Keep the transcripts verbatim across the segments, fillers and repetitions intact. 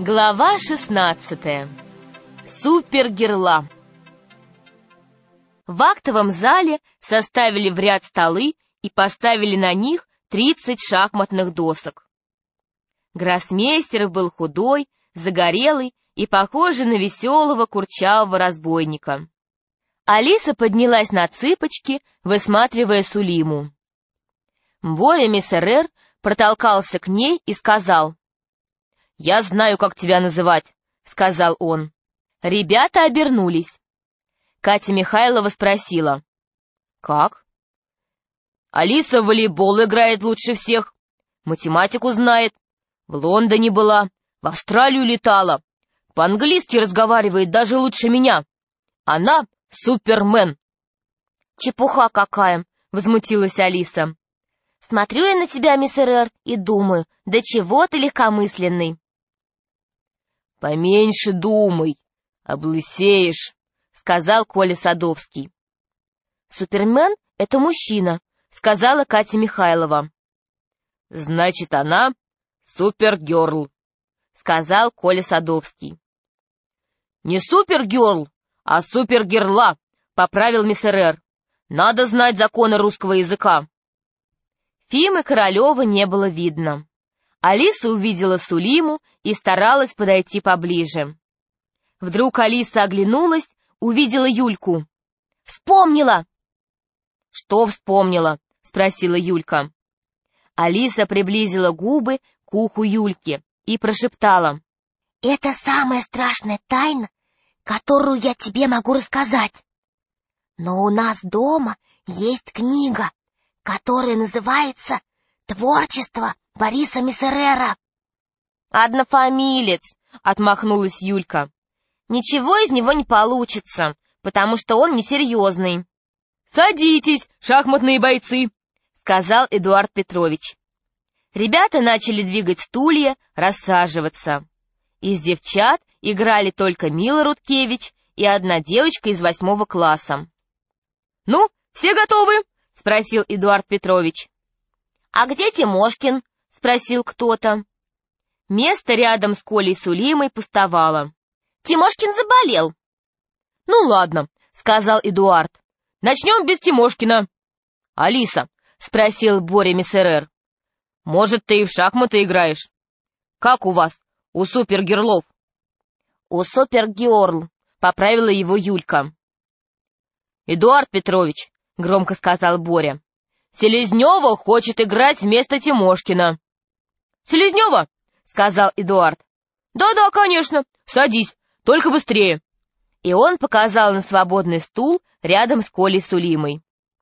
Глава шестнадцатая. Супергерла. В актовом зале составили в ряд столы и поставили на них тридцать шахматных досок. Гроссмейстер был худой, загорелый и похожий на веселого курчавого разбойника. Алиса поднялась на цыпочки, высматривая Сулиму. Боря Мессерер протолкался к ней и сказал: «Я знаю, как тебя называть», — сказал он. Ребята обернулись. Катя Михайлова спросила: «Как?» «Алиса в волейбол играет лучше всех, математику знает, в Лондоне была, в Австралию летала, по-английски разговаривает даже лучше меня. Она супермен». «Чепуха какая!» — возмутилась Алиса. «Смотрю я на тебя, Мессерер, и думаю, да чего ты легкомысленный». «Поменьше думай, облысеешь», — сказал Коля Садовский. «Супермен — это мужчина», — сказала Катя Михайлова. «Значит, она супергерл», — сказал Коля Садовский. «Не супергерл, а супергерла», — поправил Мессерер. «Надо знать законы русского языка». Фимы Королева не было видно. Алиса увидела Сулиму и старалась подойти поближе. Вдруг Алиса оглянулась, увидела Юльку. «Вспомнила!» «Что вспомнила?» — спросила Юлька. Алиса приблизила губы к уху Юльки и прошептала: «Это самая страшная тайна, которую я тебе могу рассказать. Но у нас дома есть книга, которая называется «Творчество Бориса Мессерера». «Однофамилец», — отмахнулась Юлька. «Ничего из него не получится, потому что он несерьезный». «Садитесь, шахматные бойцы», — сказал Эдуард Петрович. Ребята начали двигать стулья, рассаживаться. Из девчат играли только Мила Рудкевич и одна девочка из восьмого класса. «Ну, все готовы?» — спросил Эдуард Петрович. «А где Тимошкин?» — спросил кто-то. Место рядом с Колей Сулимой пустовало. «Тимошкин заболел». «Ну ладно», — сказал Эдуард. «Начнем без Тимошкина». «Алиса», — спросил Боря Мессерер, — «может, ты и в шахматы играешь? Как у вас, у супергерлов?» «У супергерл», — поправила его Юлька. «Эдуард Петрович», — громко сказал Боря, — «Селезнева хочет играть вместо Тимошкина». «Селезнева?» — сказал Эдуард. «Да-да, конечно, садись, только быстрее». И он показал на свободный стул рядом с Колей Сулимой.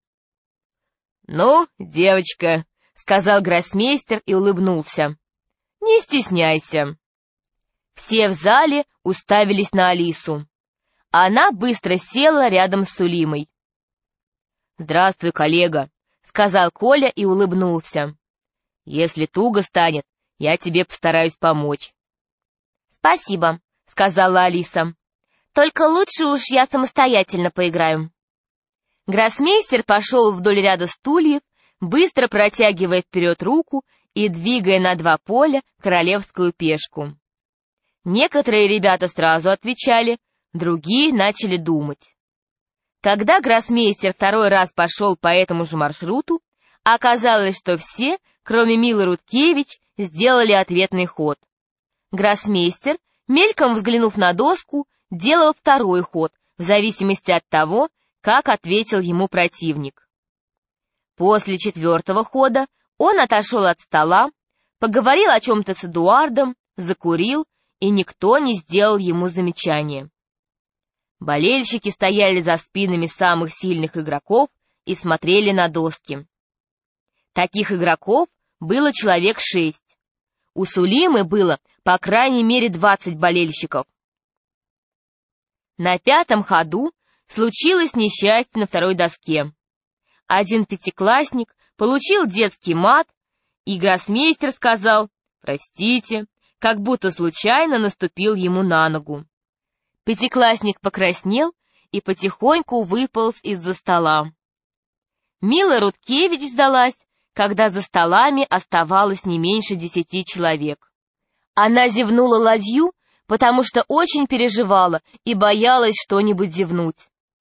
«Ну, девочка», — сказал гроссмейстер и улыбнулся, — «не стесняйся». Все в зале уставились на Алису. Она быстро села рядом с Сулимой. «Здравствуй, коллега», — сказал Коля и улыбнулся. «Если туго станет, я тебе постараюсь помочь». «Спасибо», — сказала Алиса. «Только лучше уж я самостоятельно поиграю». Гроссмейстер пошел вдоль ряда стульев, быстро протягивая вперед руку и двигая на два поля королевскую пешку. Некоторые ребята сразу отвечали, другие начали думать. Когда гроссмейстер второй раз пошел по этому же маршруту, оказалось, что все, кроме Милы Рудкевич, сделали ответный ход. Гроссмейстер, мельком взглянув на доску, делал второй ход, в зависимости от того, как ответил ему противник. После четвертого хода он отошел от стола, поговорил о чем-то с Эдуардом, закурил, и никто не сделал ему замечания. Болельщики стояли за спинами самых сильных игроков и смотрели на доски. Таких игроков было человек шесть. У Сулимы было по крайней мере двадцать болельщиков. На пятом ходу случилось несчастье на второй доске. Один пятиклассник получил детский мат, и гроссмейстер сказал «простите», как будто случайно наступил ему на ногу. Пятиклассник покраснел и потихоньку выполз из-за стола. Мила Рудкевич сдалась, когда за столами оставалось не меньше десяти человек. Она зевнула ладью, потому что очень переживала и боялась что-нибудь зевнуть.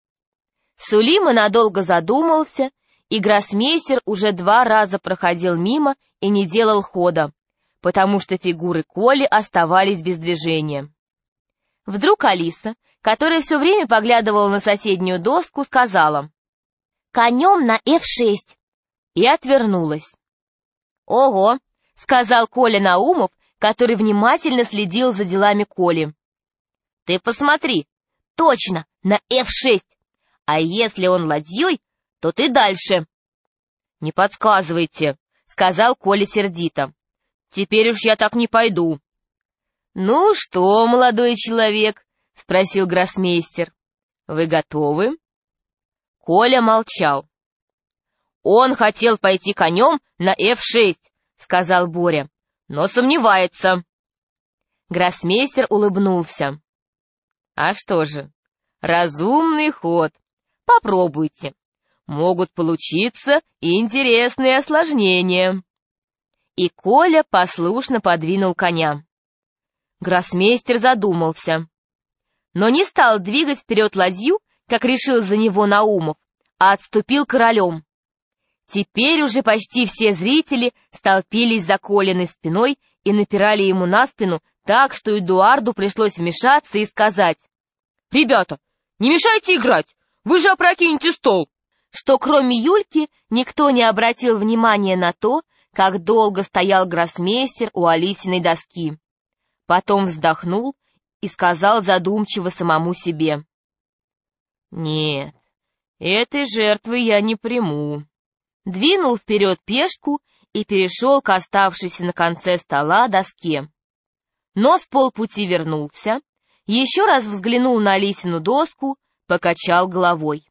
Сулима надолго задумался, и гроссмейстер уже два раза проходил мимо и не делал хода, потому что фигуры Коли оставались без движения. Вдруг Алиса, которая все время поглядывала на соседнюю доску, сказала: «Конем на эф шесть», и отвернулась. «Ого», — сказал Коля Наумов, который внимательно следил за делами Коли. «Ты посмотри, точно, на эф шесть, а если он ладьей, то ты дальше». «Не подсказывайте», — сказал Коля сердито. «Теперь уж я так не пойду». «Ну что, молодой человек?» — спросил гроссмейстер. «Вы готовы?» Коля молчал. «Он хотел пойти конем на эф шесть», — сказал Боря, — «но сомневается». Гроссмейстер улыбнулся. «А что же, разумный ход. Попробуйте. Могут получиться интересные осложнения». И Коля послушно подвинул коня. Гроссмейстер задумался, но не стал двигать вперед ладью, как решил за него Наумов, а отступил королем. Теперь уже почти все зрители столпились за Колиной спиной и напирали ему на спину так, что Эдуарду пришлось вмешаться и сказать: «Ребята, не мешайте играть, вы же опрокинете стол!» Что кроме Юльки никто не обратил внимания на то, как долго стоял гроссмейстер у Алисиной доски. Потом вздохнул и сказал задумчиво самому себе: «Нет, этой жертвы я не приму». Двинул вперед пешку и перешел к оставшейся на конце стола доске. Но с полпути вернулся, еще раз взглянул на Алисину доску, покачал головой.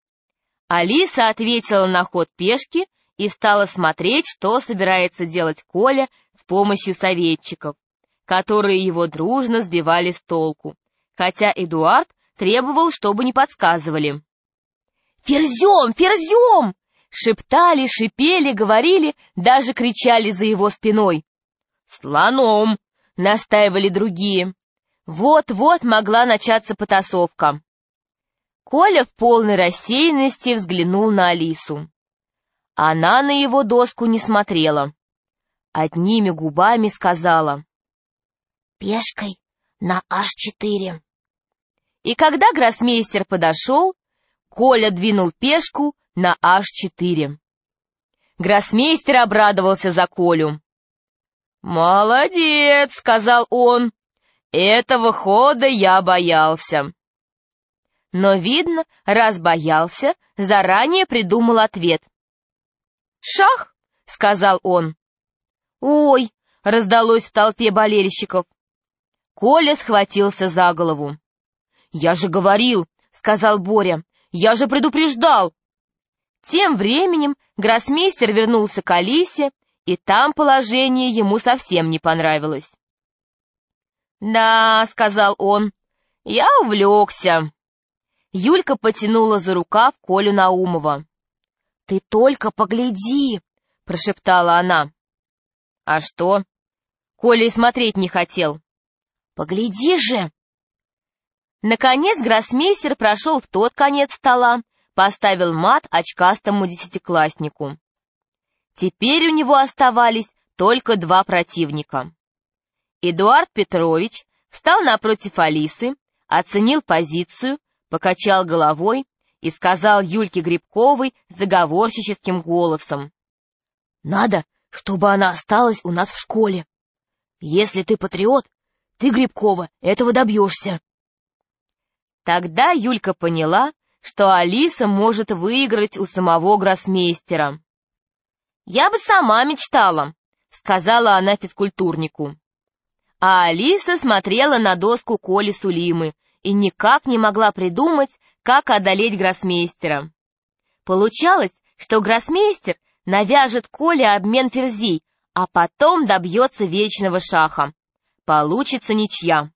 Алиса ответила на ход пешки и стала смотреть, что собирается делать Коля с помощью советчиков, которые его дружно сбивали с толку, хотя Эдуард требовал, чтобы не подсказывали. «Ферзем! Ферзем!» Шептали, шипели, говорили, даже кричали за его спиной. «Слоном!» — настаивали другие. Вот-вот могла начаться потасовка. Коля в полной рассеянности взглянул на Алису. Она на его доску не смотрела. Одними губами сказала: «Пешкой на аш четыре». И когда гроссмейстер подошел, Коля двинул пешку на аш четыре. Гроссмейстер обрадовался за Колю. «Молодец», — сказал он, — «этого хода я боялся». Но, видно, раз боялся, заранее придумал ответ. «Шах», — сказал он. «Ой», — раздалось в толпе болельщиков. Коля схватился за голову. «Я же говорил», — сказал Боря, — «я же предупреждал». Тем временем гроссмейстер вернулся к Алисе, и там положение ему совсем не понравилось. «Да», — сказал он, — «я увлекся». Юлька потянула за рукав Колю Наумова. «Ты только погляди», — прошептала она. «А что?» Коля и смотреть не хотел. «Погляди же!» Наконец гроссмейстер прошел в тот конец стола, поставил мат очкастому десятикласснику. Теперь у него оставались только два противника. Эдуард Петрович встал напротив Алисы, оценил позицию, покачал головой и сказал Юльке Грибковой заговорщическим голосом: «Надо, чтобы она осталась у нас в школе. Если ты патриот, ты, Грибкова, этого добьешься». Тогда Юлька поняла, что Алиса может выиграть у самого гроссмейстера. «Я бы сама мечтала», — сказала она физкультурнику. А Алиса смотрела на доску Коли Сулимы и никак не могла придумать, как одолеть гроссмейстера. Получалось, что гроссмейстер навяжет Коле обмен ферзей, а потом добьется вечного шаха. Получится ничья.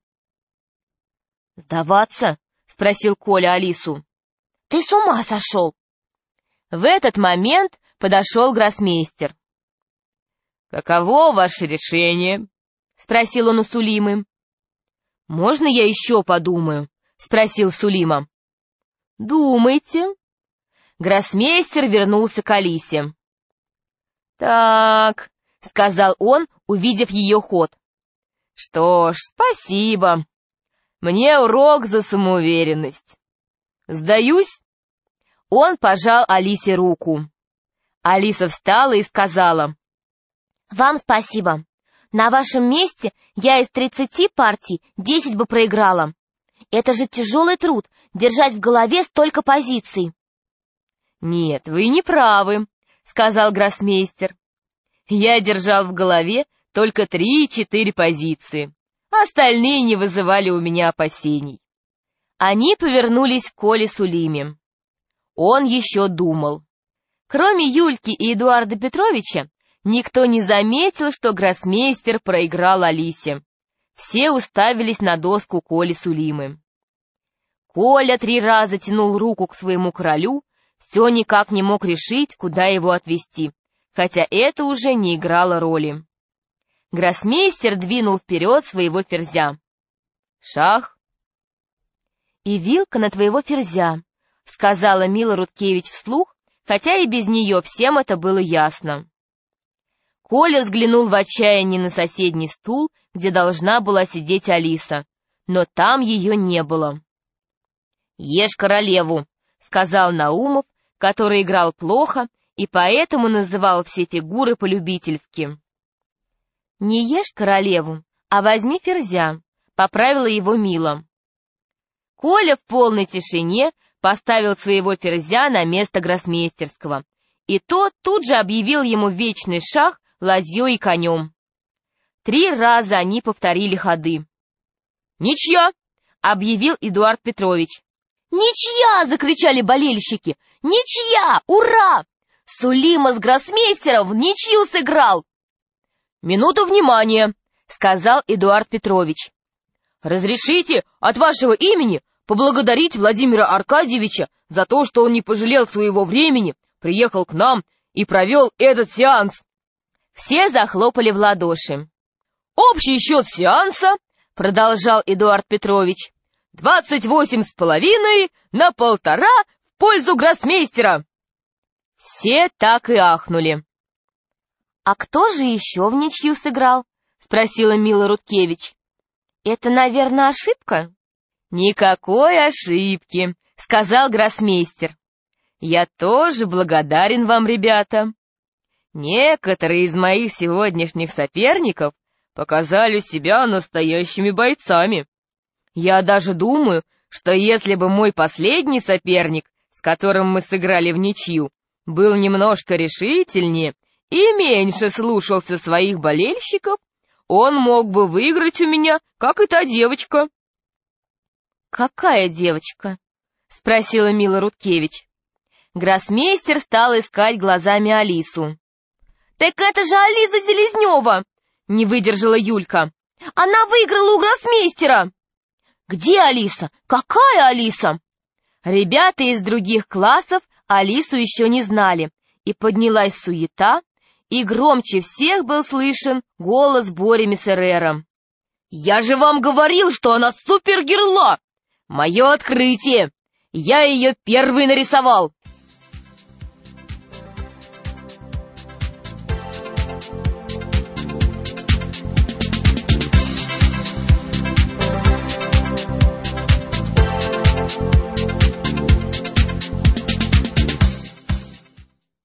«Сдаваться?» — спросил Коля Алису. «Ты с ума сошел?» В этот момент подошел гроссмейстер. «Каково ваше решение?» — спросил он у Сулимы. «Можно я еще подумаю?» — спросил Сулима. «Думайте». Гроссмейстер вернулся к Алисе. «Так», — сказал он, увидев ее ход. «Что ж, спасибо. Мне урок за самоуверенность. Сдаюсь?» Он пожал Алисе руку. Алиса встала и сказала: «Вам спасибо. На вашем месте я из тридцати партий десять бы проиграла. Это же тяжелый труд — держать в голове столько позиций». «Нет, вы не правы», — сказал гроссмейстер. «Я держал в голове только три-четыре позиции. Остальные не вызывали у меня опасений». Они повернулись к Коле Сулиме. Он еще думал. Кроме Юльки и Эдуарда Петровича, никто не заметил, что гроссмейстер проиграл Алисе. Все уставились на доску Коли Сулимы. Коля три раза тянул руку к своему королю, все никак не мог решить, куда его отвести, хотя это уже не играло роли. Гроссмейстер двинул вперед своего ферзя. «Шах!» «И вилка на твоего ферзя», — сказала Мила Рудкевич вслух, хотя и без нее всем это было ясно. Коля взглянул в отчаянии на соседний стул, где должна была сидеть Алиса, но там ее не было. «Ешь королеву», — сказал Наумов, который играл плохо и поэтому называл все фигуры полюбительски. «Не ешь королеву, а возьми ферзя», — поправила его Мила. Коля в полной тишине поставил своего ферзя на место гроссмейстерского, и тот тут же объявил ему вечный шах ладьей и конем. Три раза они повторили ходы. «Ничья!» — объявил Эдуард Петрович. «Ничья!» — закричали болельщики. «Ничья! Ура! Сулима с гроссмейстером в ничью сыграл!» «Минуту внимания!» — сказал Эдуард Петрович. «Разрешите от вашего имени поблагодарить Владимира Аркадьевича за то, что он не пожалел своего времени, приехал к нам и провел этот сеанс». Все захлопали в ладоши. «Общий счет сеанса, — продолжал Эдуард Петрович, — двадцать восемь с половиной на полтора в пользу гроссмейстера». Все так и ахнули. «А кто же еще в ничью сыграл?» — спросила Мила Рудкевич. «Это, наверное, ошибка?» «Никакой ошибки», — сказал гроссмейстер. «Я тоже благодарен вам, ребята. Некоторые из моих сегодняшних соперников показали себя настоящими бойцами. Я даже думаю, что если бы мой последний соперник, с которым мы сыграли в ничью, был немножко решительнее и меньше слушался своих болельщиков, он мог бы выиграть у меня, как и та девочка». «Какая девочка?» — спросила Мила Рудкевич. Гроссмейстер стал искать глазами Алису. «Так это же Алиса Селезнева!» — не выдержала Юлька. «Она выиграла у гроссмейстера!» «Где Алиса? Какая Алиса?» Ребята из других классов Алису еще не знали, и поднялась суета, и громче всех был слышен голос Бори Мессерера. «Я же вам говорил, что она супергерла! Мое открытие! Я ее первый нарисовал!»